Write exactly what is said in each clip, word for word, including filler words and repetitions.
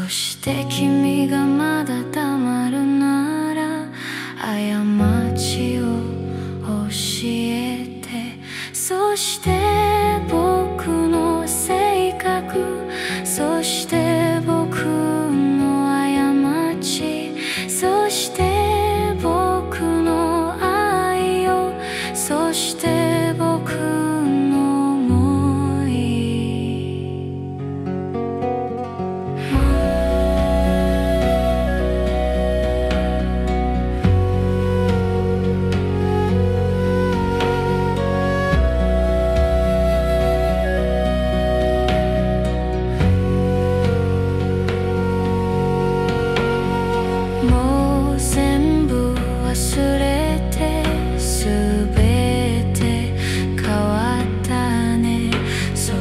して君がまだ黙るなら過ちを教えて、そして僕の性格、そして僕の過ち、そして僕の愛を、そして僕の想い。もう全部忘れて全て変わったね。そ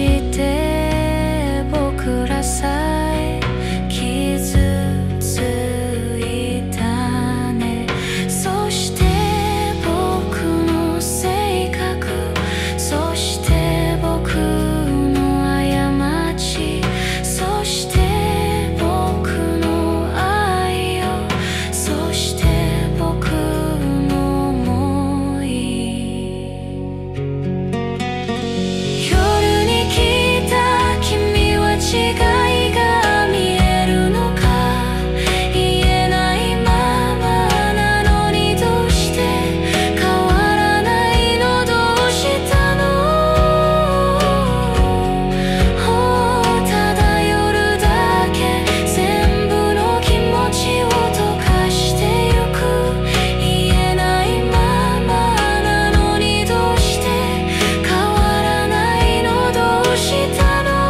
して僕らさえ傷ついたね。そして僕の性格、そして僕の過ち、そして僕の愛を、そして僕の想い。夜に来た君は違いが見えるのか。言えないままなのにどうして変わらないの、どうしたの。ただ夜だけ全部の気持ちを溶かしてゆく。言えないままなのにどうして変わらないの、どうしたの。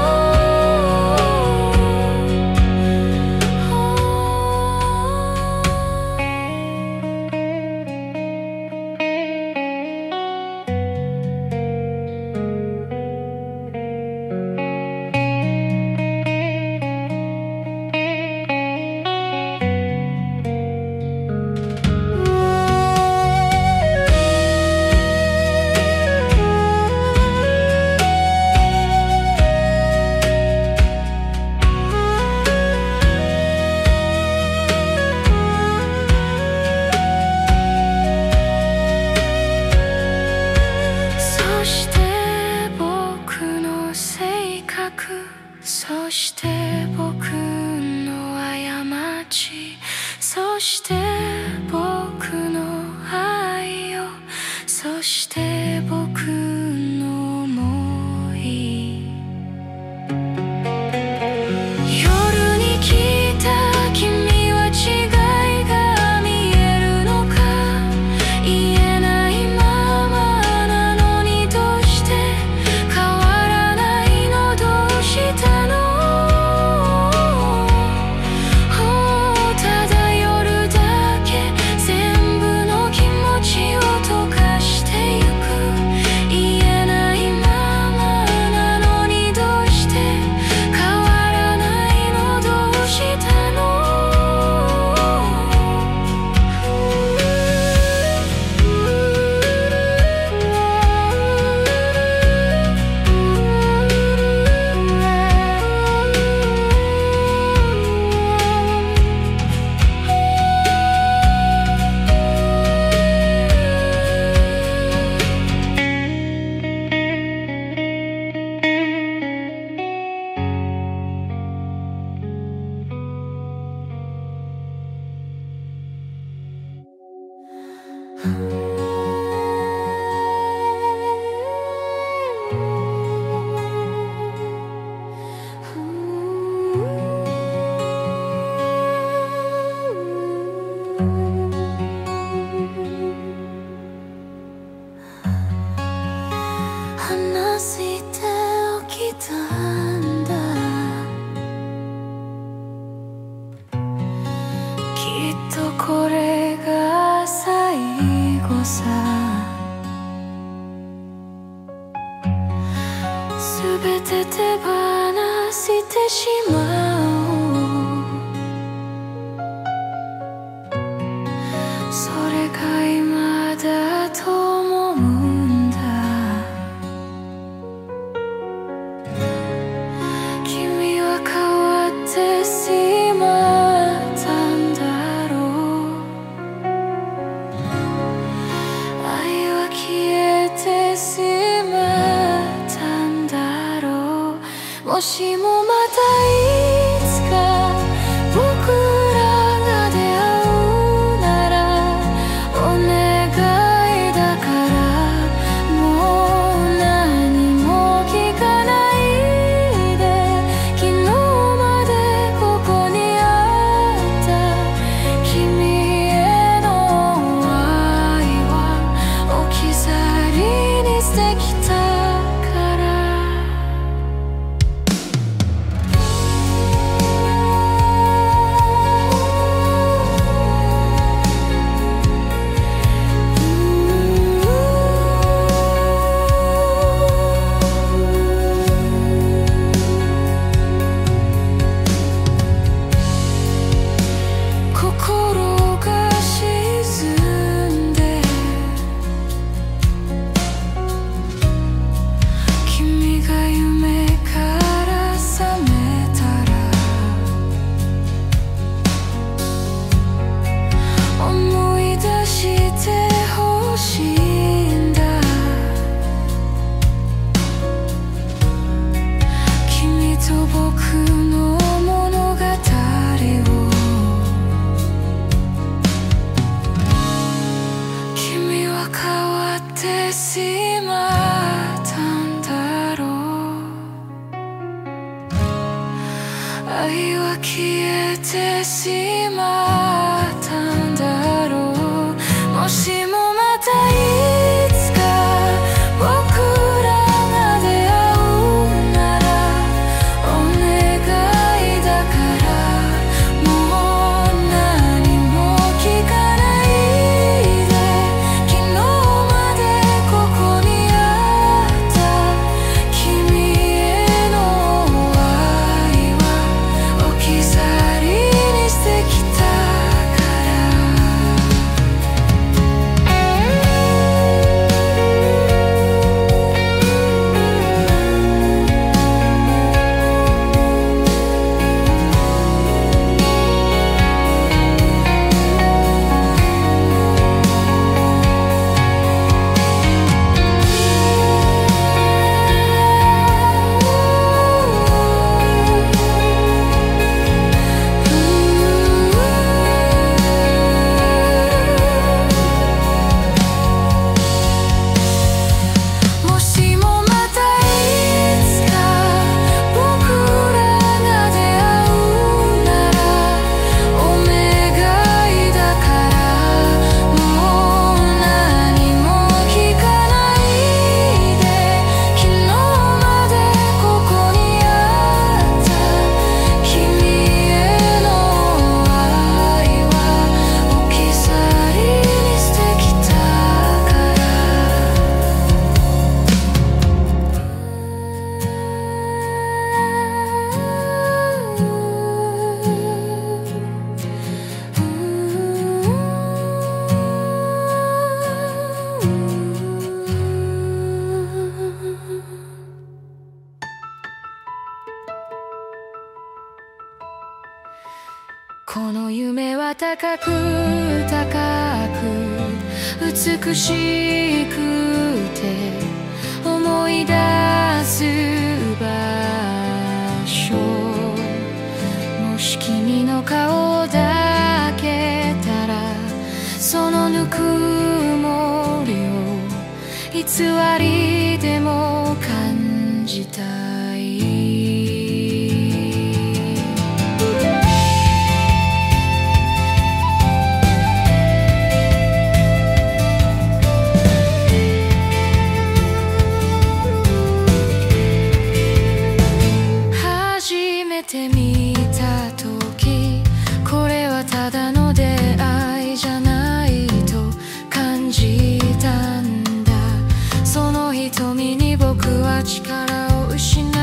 そして僕の性格、そして僕の過ち、そして僕の愛を、そして僕の想い。夜に来た君は違いが見えるのか。言えないままなのにどうして変わらないの、どうしたの。ただ夜だけ全部の気持ちを溶かしてゆく。言えないままなのにどうして変わらないの、どうしたの。話しておきたんだ。きっとこれが最後さ。すべて手放してしまおう。それが今だと思うんだ。君は変わって愛は消えてしまったんだろう。もしもまたいつか僕らが出会うならお願いだからもう何も聞かないで。昨日までここにあった君への愛は置き去りにしてきたから。もしもまたいつか僕らが出会うならお願いだからもう何も聞かないで。昨日までここにあった君への愛は置き去りにしてきたから。この夢は高く高く美しくて思い出す場所。もし君の顔を抱けたらそのぬくもりを偽りでも感じたい。初めて見た時これはただの出会いじゃないと感じたんだ。その瞳に僕は力を失う。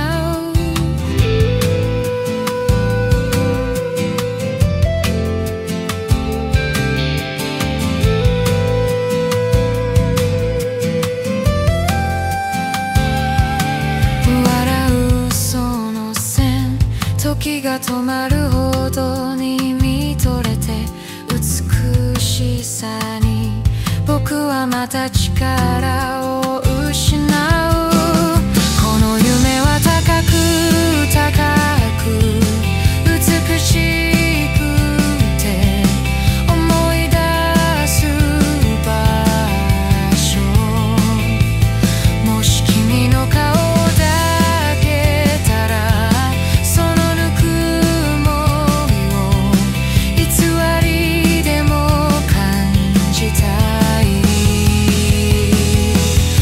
笑うその線時が止まるほどに見とれて美しさに僕はまた力を失う。この夢は高く高く美しくて思い出す場所。もし君の顔を抱けたらそのぬくもりを偽りでも感じたい。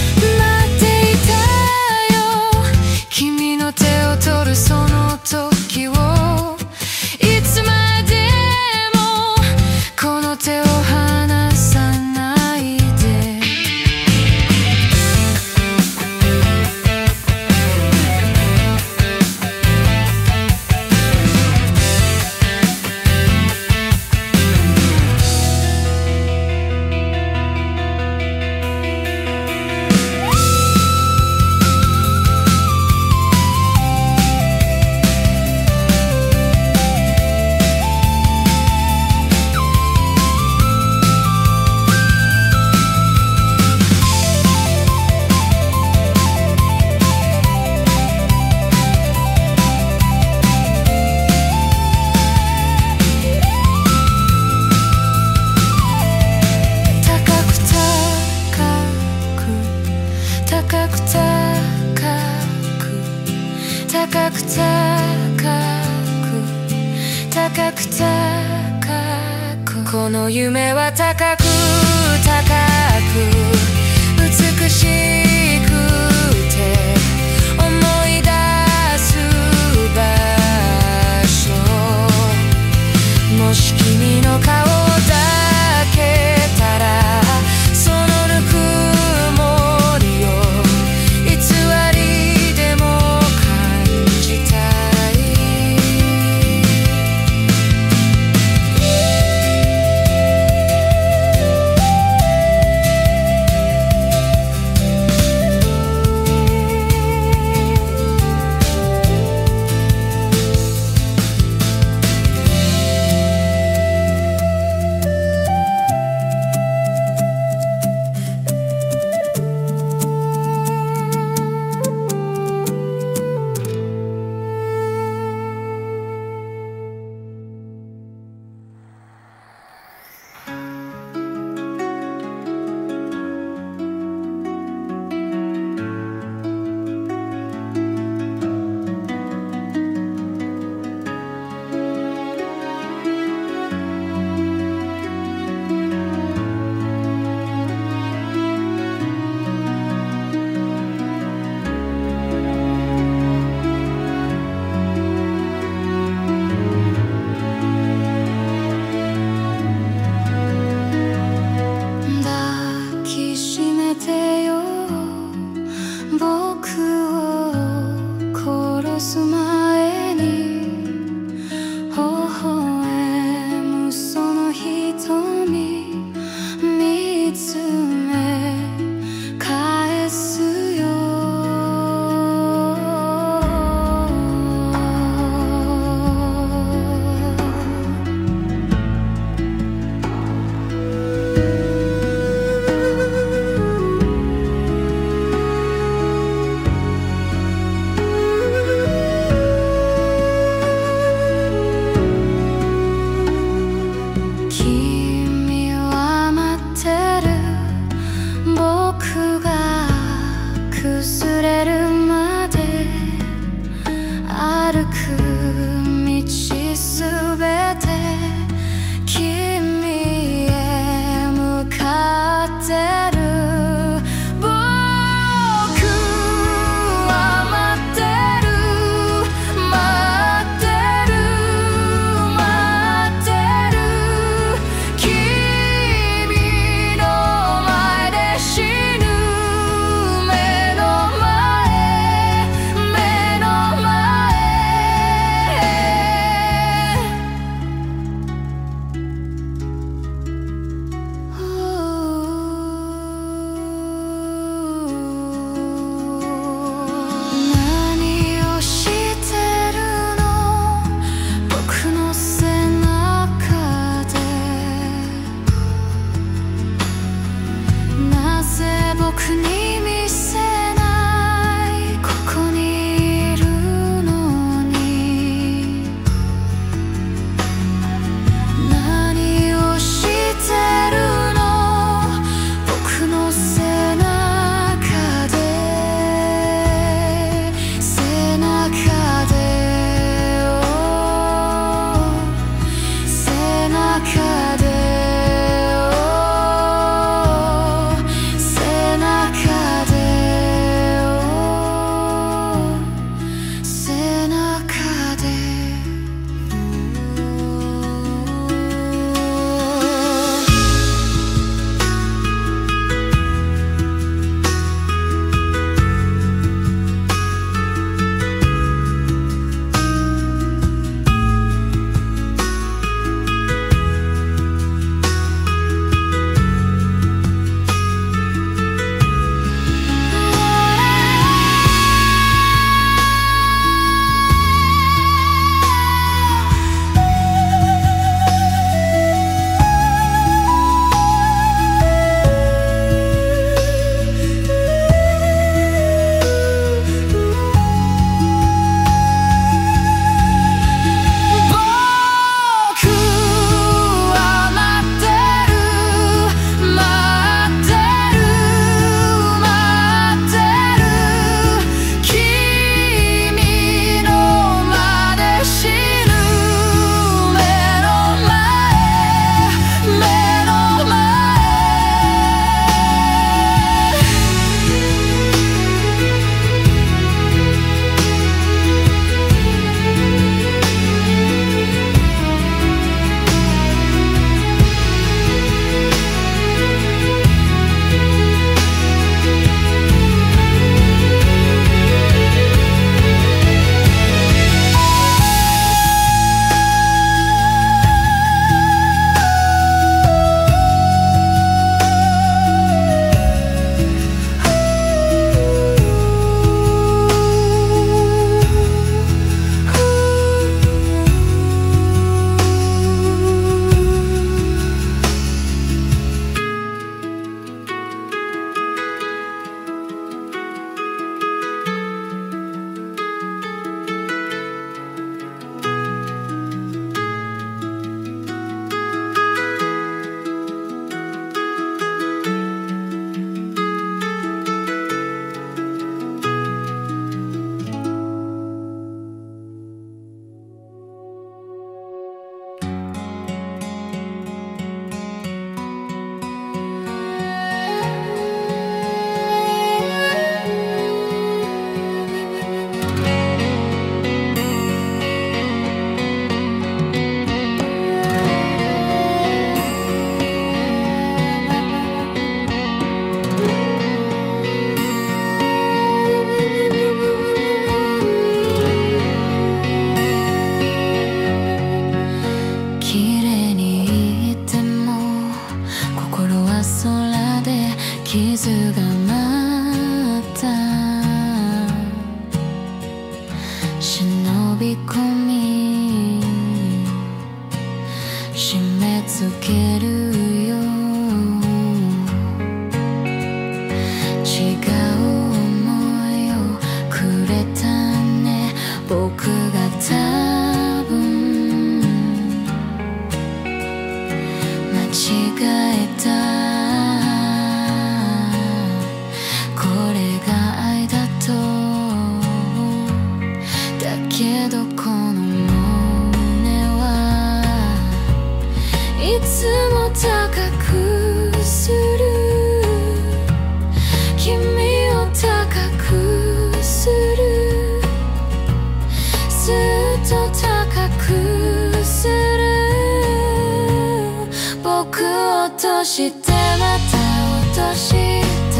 高く高くこの夢は高く高く美しくて思い出す場所もし君の顔だけたらそのぬくもりを偽りでも感じたい締め付けるよ。違う想いをくれたね。僕が多分間違えた。これが愛だと。だけどこの胸はいつも高くする。君を高くする。ずっと高くする。僕を落としてまた落として、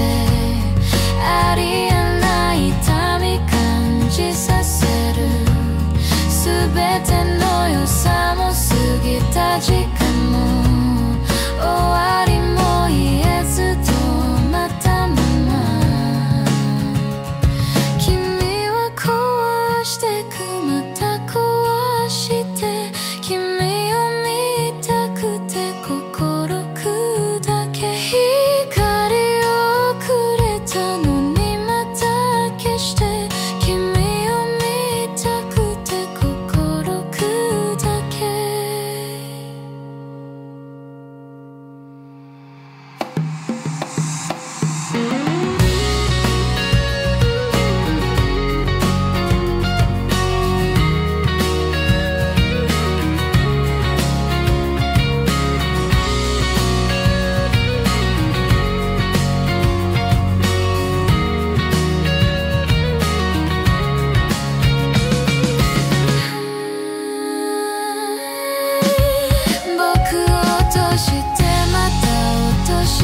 ありえない痛み感じさせる。すべての良さも過ぎた時間も終わりも言えず止まったまま。君は壊してく、また壊して。君を見たくて心砕け。光をくれたのにまた消して。君を見たくて心砕け。僕を落としてまた落として、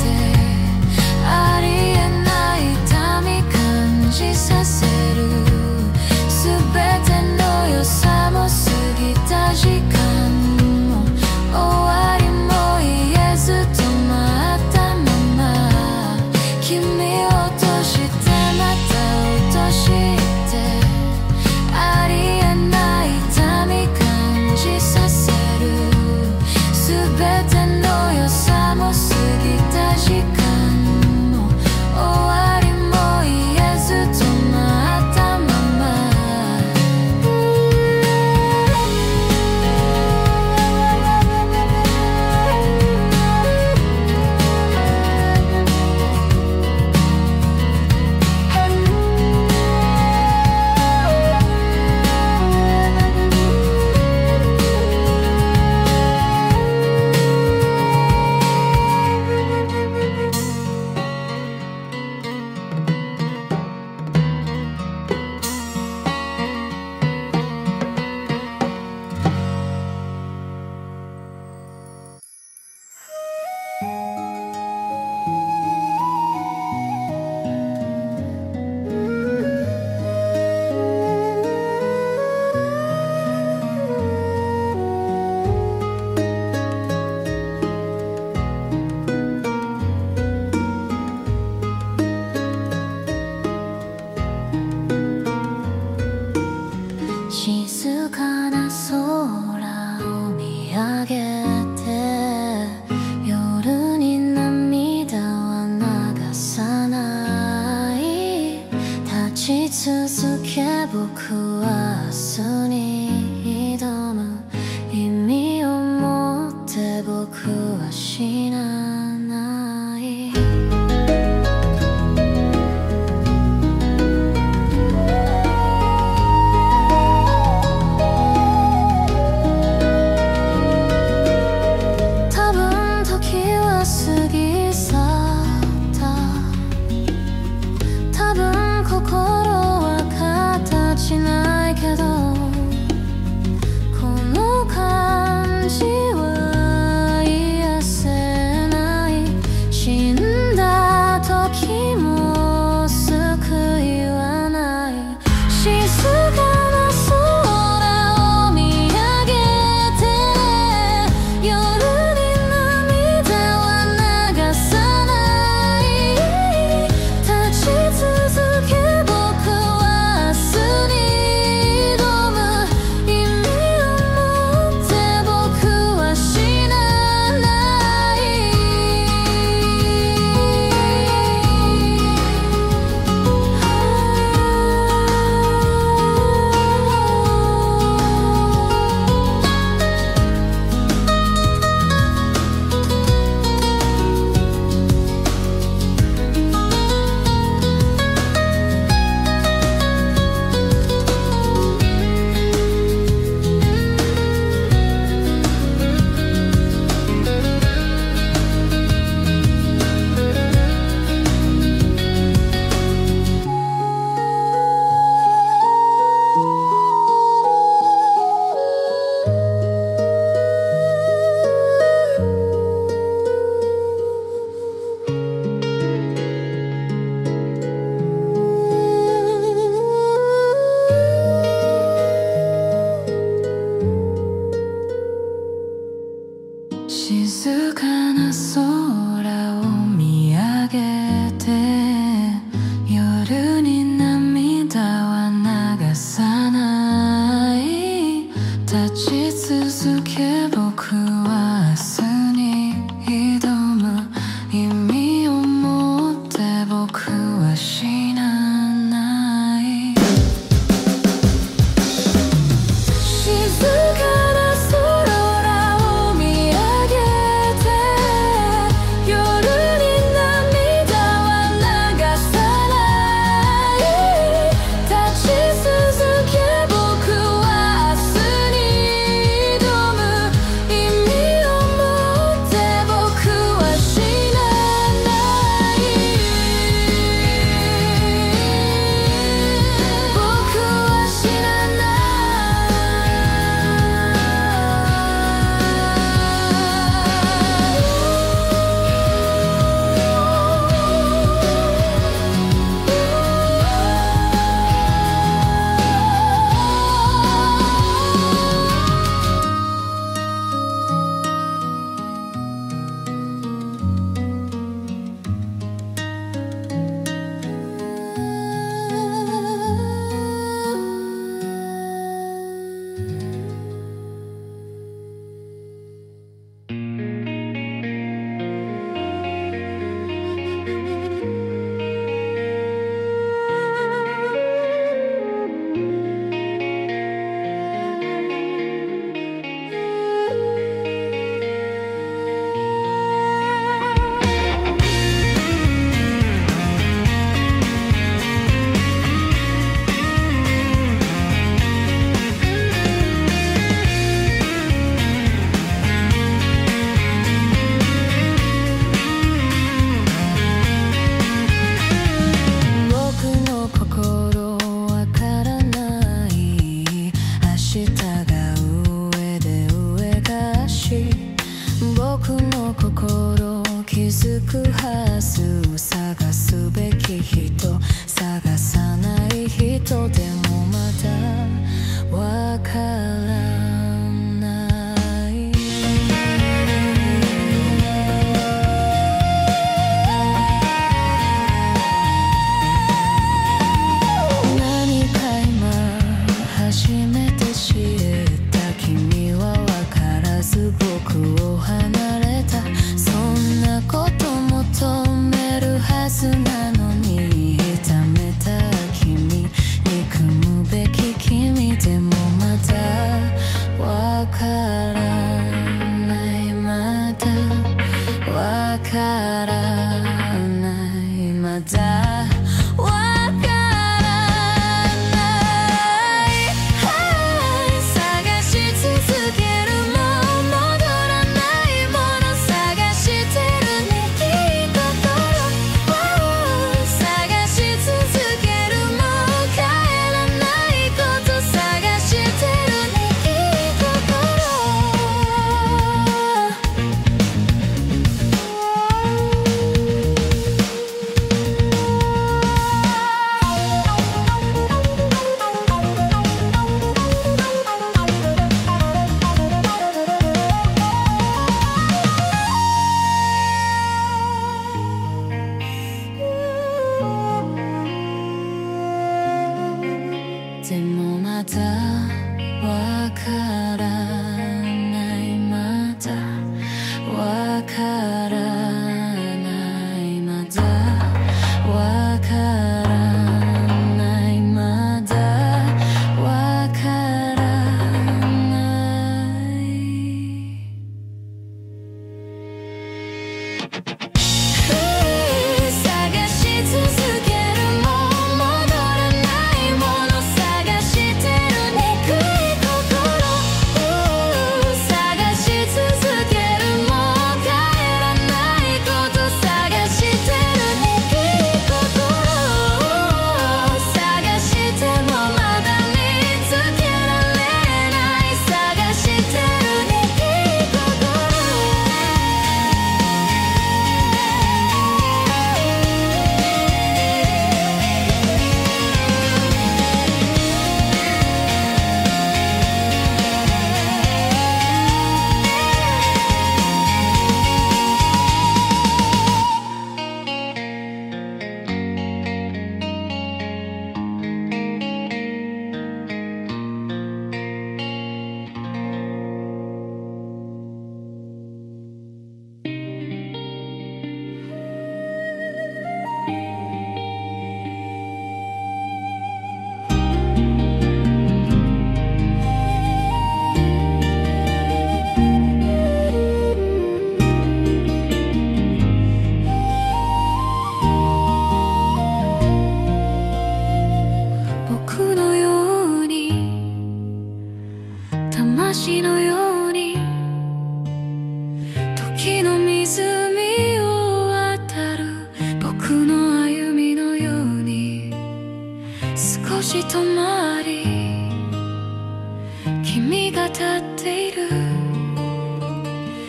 ありえない痛み感じさせる。すべての良さも過ぎた時間も終わりも言えず止まったまま。君を落としてまた落として、ありえない痛み感じさせる。すべての良さも過ぎた時間も終わりも言えず止まったまま。静かな空を見上げて、夜に涙は流さない。立ち続け僕は明日に挑む。意味を持って僕は死なない。「 静かな空を見上げて夜に涙は流さない立ち続け僕は明日に挑む意味を持って僕は死なない静かな空を見上げて夜に涙は流さない立ち続け僕は明日に挑む意味を持って僕は死なない僕は死なない僕の心気づくはず探すべき人探さない人でもまだわからない何か今初めて知った君はわからず僕を離れたそんなこと求めるはずなのに痛めた君憎むべき君でもまだわからないまだわからないまだわからない探し続けるも戻らないもの探してるねいい心探し続けるも帰らないこと探してるねいい心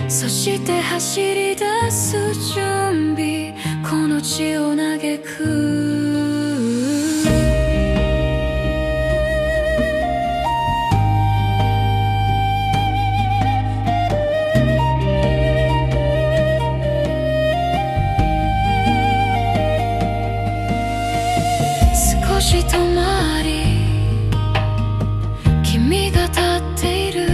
そして走り出す準備、この地を嘆く。少し止まり、君が立っている。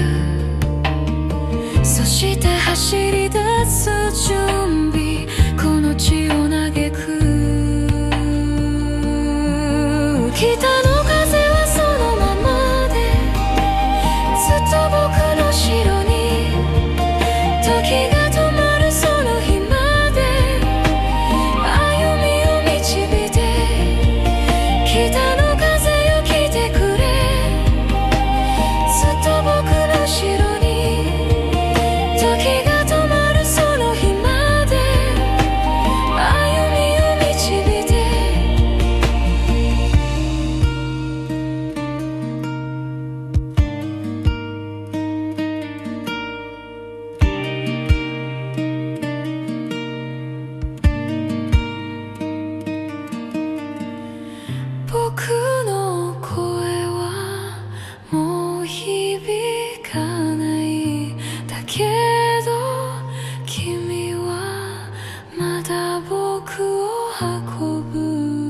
そして走り出す準備、この地を嘆く。北の風はそのままで、ずっと僕の後ろに。時が止まるその日まで、歩みを導いて。北の風よ来てくれ、ずっと僕の後ろに。時が止まるその日まで、歩みを導いて。僕の声はもう響かない。だけど君はまだ僕を運ぶ。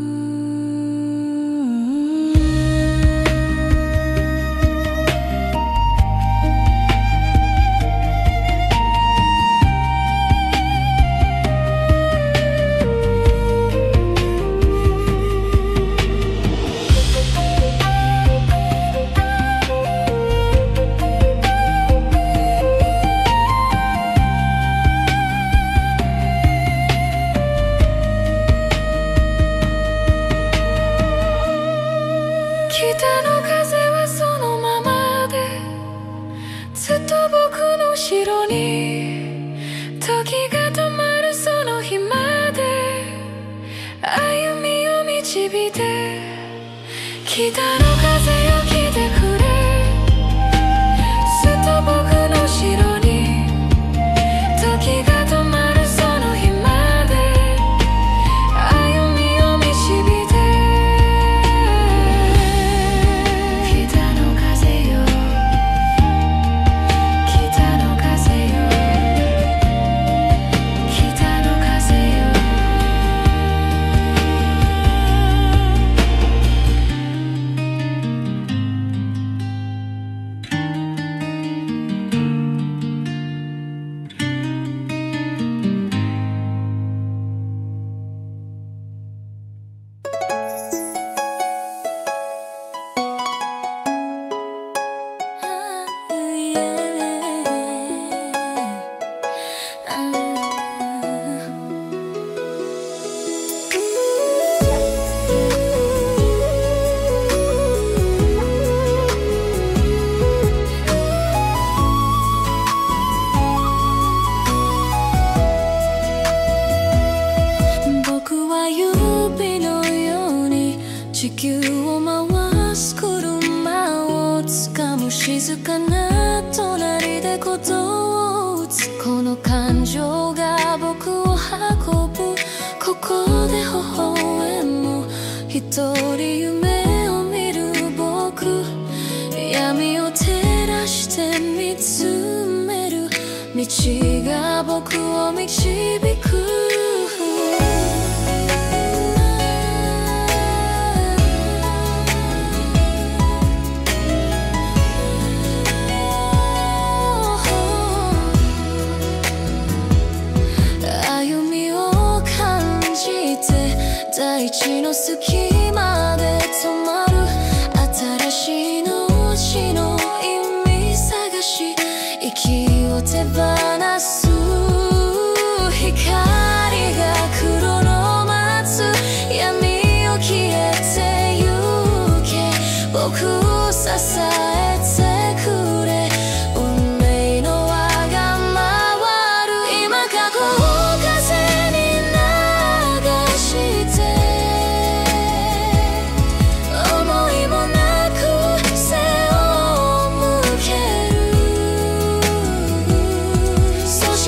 北の風はそのままで、ずっと僕の後ろに。時が止まるその日まで、歩みを導いて。北の風よ来てくれ、ずっと僕の後ろに。時が止まるその日まで、歩みを導いて。地球を回す車を掴む静かな隣でことを打つ。この感情が僕を運ぶ。ここで微笑む一人夢を見る僕。闇を照らして見つめる道が僕を導く。大地の隙間で止まる。新しい命の意味探し、息を手放す。光が来るの待つ。闇を消えてゆけ。僕を支えてくれ。運命の輪が回る。今過去を風に流してそ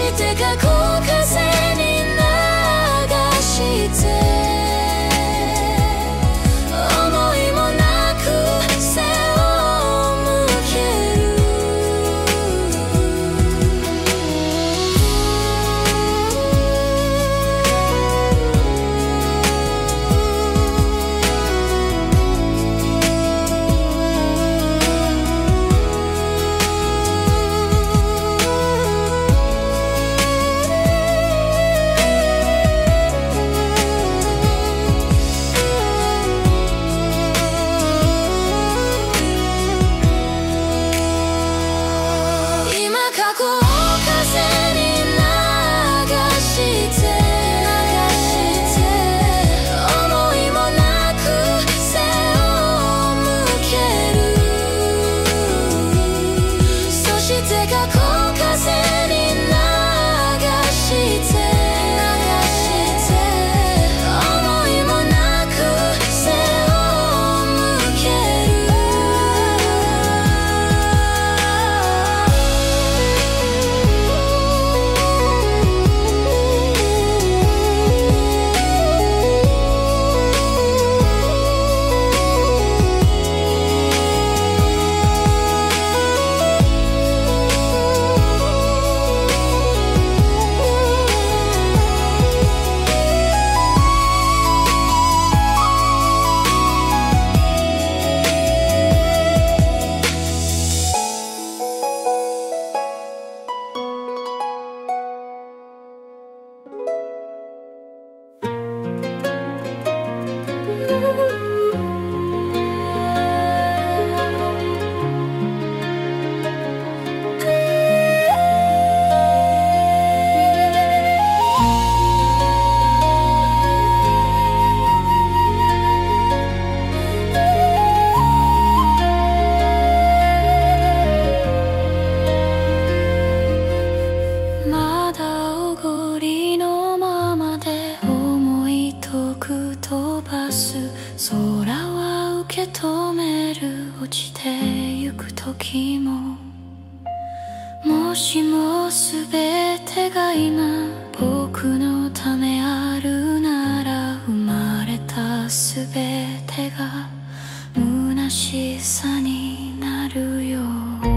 残りのままで思い遠く飛ばす空は受け止める落ちてゆく時ももしも全てが今僕のためあるなら生まれた全てが虚しさになるよ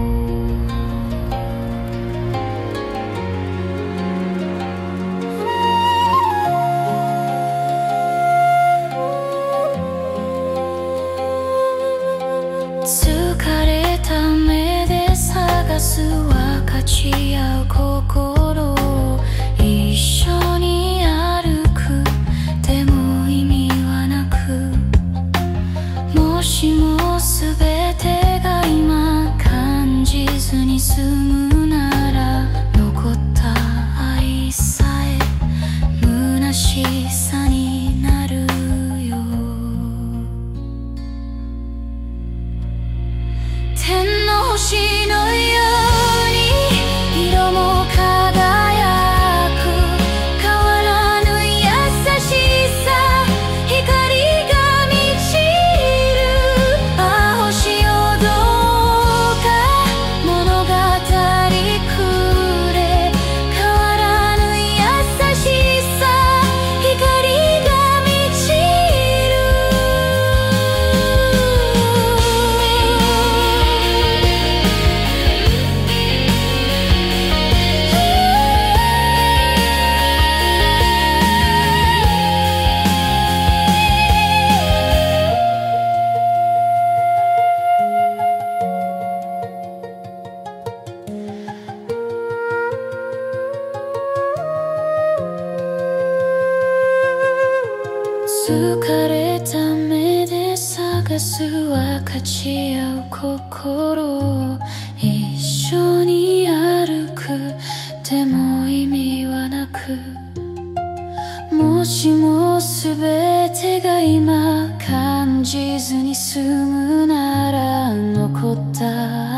疲れた目で探す分かち合う心を一緒に歩くでも意味はなくもしも全てが今感じずに済むなら残った愛さえ虚しさになるよ天の星のように色も輝く変わらぬ優しさ光が満ちるああ星よどうか物語くれ変わらぬ優しさ光が満ちる疲れた目で探す分かち合う心を一緒に歩くでも意味はなくもしも全てが今感じずに済むなら残った